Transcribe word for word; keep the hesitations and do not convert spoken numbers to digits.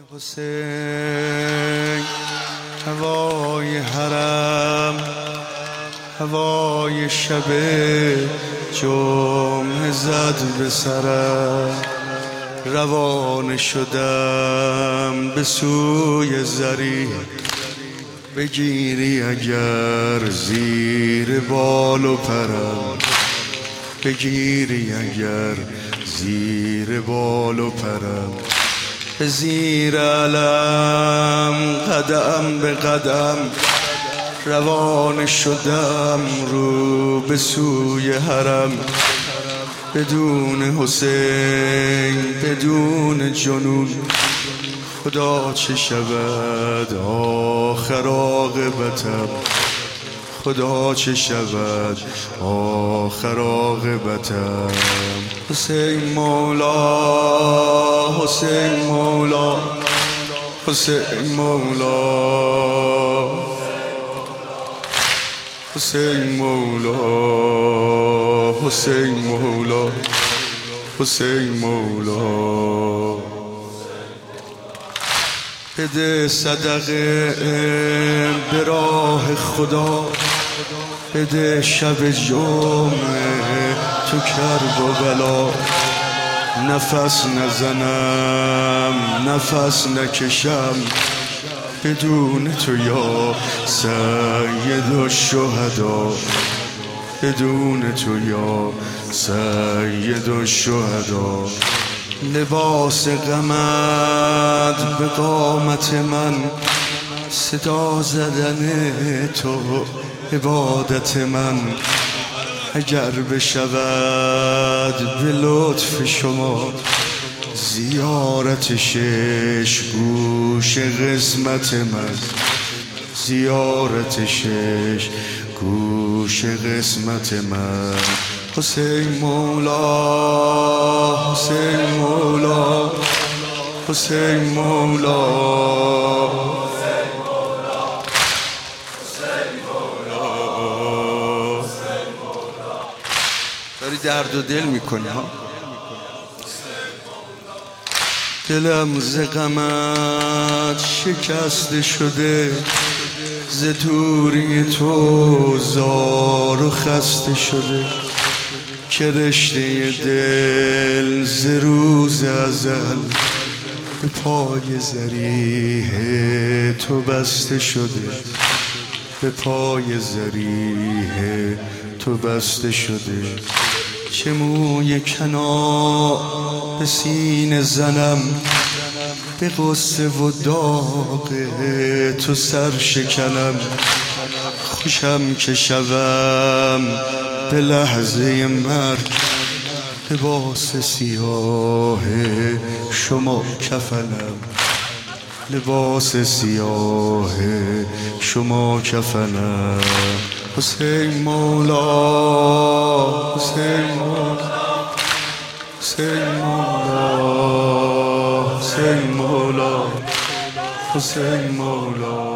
حسین هوای حرم، هوای شب جمعه زد به سرم، روانه شدم به سوی زری، بگیری اگر زیر بال و پرم، بگیری اگر زیر بال و پرم، به زیر علم قدم به قدم روانه شدم رو به سوی حرم. بدون حسین بدون جنون خدا چه شود آخر عاقبتم، خدا چه شود آخر عاقبتم. حسین مولا حسین مولا حسین مولا حسین مولا حسین مولا حسین مولا. بده صدقه به راه خدا، بده شب جمعه تو کرب و بلا، نفس نزنم نفس نکشم بدون تو یا سید الشهدا، بدون تو یا سید الشهدا. لباس غمت به قامت من، صدا زدن تو عبادت من. اگر بشود به لطف شما زیارت شش گوش قسمت من، زیارت شش گوش قسمت من. حسین مولا حسین مولا حسین مولا داری درد و دل میکنی ها. دلم ز غمت شکسته شده، ز دوری تو زار و خسته شده، که رشته دل ز روز ازل به پای زریح تو بسته شده، به پای زریح تو بسته شده. چه موی کنا به سینه زنم، به غصه و داغ تو سر شکنم. خوشم که شوم به لحظه مرگ، لباس سیاه شما کفنم، لباس سیاه شما کفنم. حسین مولا حسین مولا حسین مولا حسین مولا حسین مولا.